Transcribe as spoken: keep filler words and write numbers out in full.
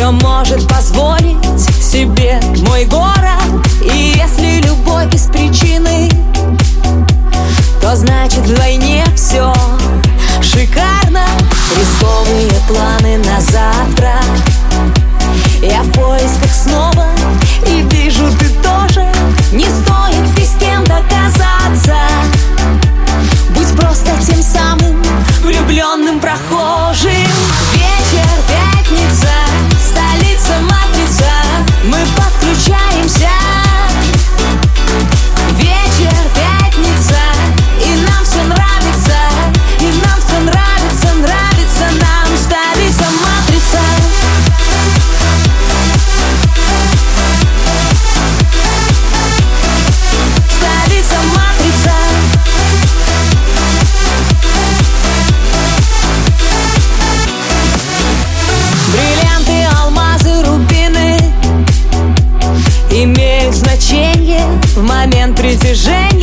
кто может позволить себе мой город. И если любовь без причины, то значит вдвойне все шикарно. Рисковые планы на завтра, я в поисках снова, и вижу, ты тоже. Не стоит здесь кем-то казаться, будь просто тем самым влюбленным прохожим. Вечер, пятница, столица, матрица, мы подключаемся. Вечер, пятница, и нам все нравится, и нам все нравится, нравится нам столица, матрица. Столица, матрица. Бриллианты, алмазы, рубины имеют значение в момент притяжения.